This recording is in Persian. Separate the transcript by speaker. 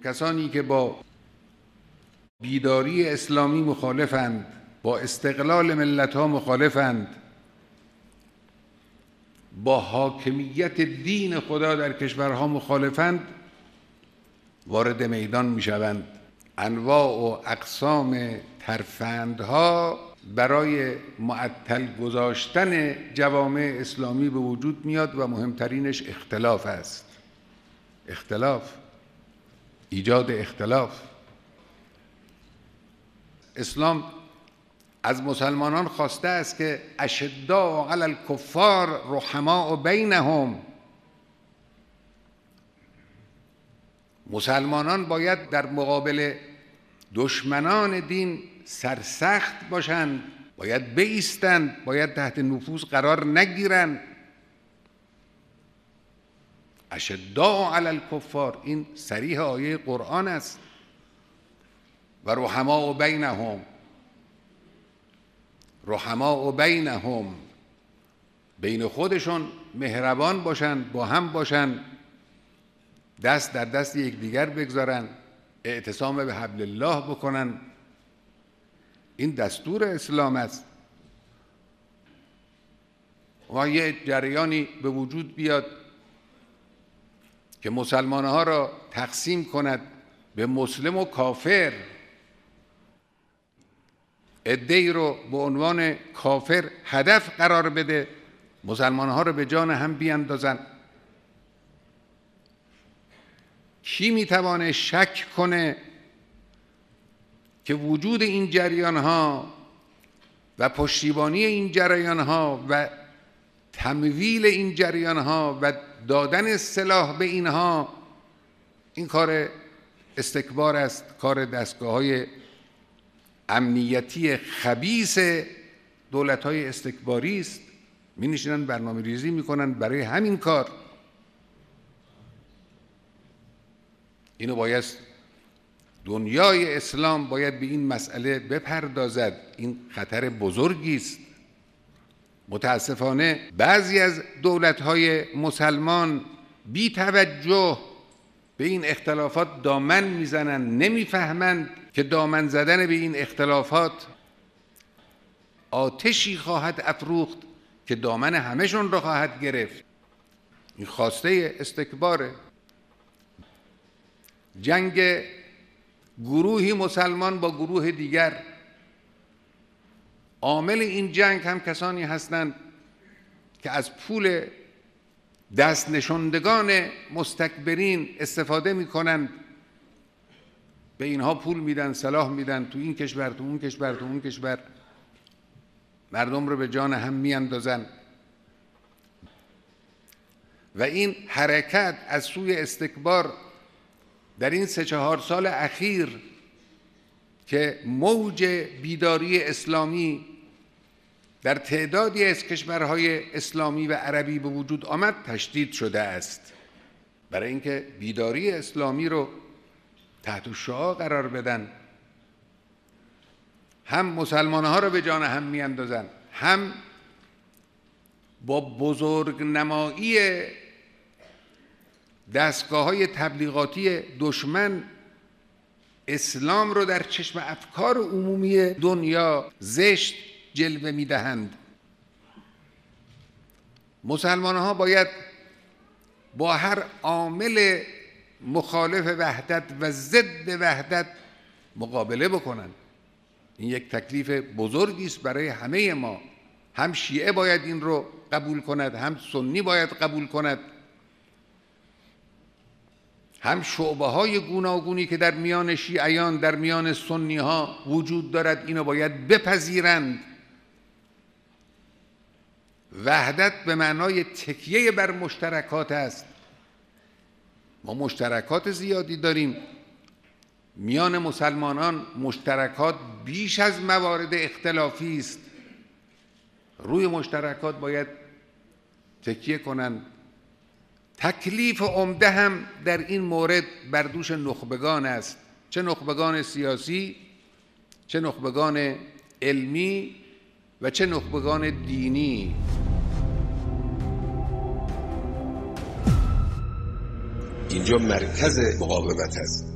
Speaker 1: کسانی که با بیداری اسلامی مخالفند، با استقلال ملت‌ها مخالفند، با حاکمیت دین خدا در کشورها مخالفند، وارد میدان میشوند. انواع و اقسام ترفندها برای معطل گذاشتن جوامع اسلامی به وجود میاد و مهمترینش اختلاف است. اختلاف، ایجاد اختلاف. اسلام از مسلمانان خواسته است که اشداء علی الکفار رحماء بینهم. مسلمانان باید در مقابل دشمنان دین سرسخت باشند، باید بایستند، باید تحت نفوذ قرار نگیرند. اشداء علی الکفار، این صریح آیه قرآن است. و رحماء بینهم، رحماء بینهم، بین خودشون مهربان باشند، با هم باشند، دست در دست یکدیگر بگذارن، اعتصام به حبل الله بکنن. این دستور اسلام است. و یه جریانی به وجود بیاد که مسلمانها را تقسیم کند به مسلم و کافر، عده‌ای رو به عنوان کافر هدف قرار بده، مسلمانها رو به جان هم بیاندازن. کی میتوانه شک کنه که وجود این جریانها و پشتیبانی این جریانها و تمویل این جریانها و دادن سلاح به اینها، این کار استکبار است، کار دستگاه‌های امنیتی خبیث دولت‌های استکباری است. می‌نشینن برنامه ریزی می‌کنن برای همین کار. اینو باید دنیای اسلام باید به این مسئله بپردازد. این خطر بزرگی است. متاسفانه بعضی از دولت‌های مسلمان بی توجه به این اختلافات دامن میزنن، نمیفهمند که دامن زدن به این اختلافات آتشی خواهد افروخت که دامن همه‌شون رو خواهد گرفت. این خواسته استکباره. جنگ گروهی مسلمان با گروه دیگر، عامل این جنگ هم کسانی هستند که از پول دست نشندگان مستکبرین استفاده میکنند. به اینها پول میدن، سلاح میدن، تو این کشور، تو اون کشور، تو اون کشور، مردم رو به جان هم میاندازن. و این حرکت از سوی استکبار در این 3-4 سال اخیر که موج بیداری اسلامی در تعدادی از کشورهای اسلامی و عربی به وجود آمد تشدید شده است. برای اینکه بیداری اسلامی رو تحت شعاع قرار بدن، هم مسلمان‌ها رو به جان هم میاندازن، هم با بزرگ نمایی دستگاه‌های تبلیغاتی دشمن اسلام رو در چشم افکار عمومی دنیا زشت جلوه می‌دهند. مسلمان‌ها باید با هر عامل مخالف وحدت و ضد وحدت مقابله بکنند. این یک تکلیف بزرگی است برای همه ما. هم شیعه باید این رو قبول کند، هم سنی باید قبول کند، هم شعبه‌های گوناگونی که در میان شیعیان، در میان سنی‌ها وجود دارد، اینو باید بپذیرند. وحدت به معنای تکیه بر مشترکات است. ما مشترکات زیادی داریم میان مسلمانان، مشترکات بیش از موارد اختلافی است. روی مشترکات باید تکیه کنند. تکلیف عمده هم در این مورد بر دوش نخبگان است، چه نخبگان سیاسی، چه نخبگان علمی و چه نخبگان دینی. اینجا مرکز مقاومت است.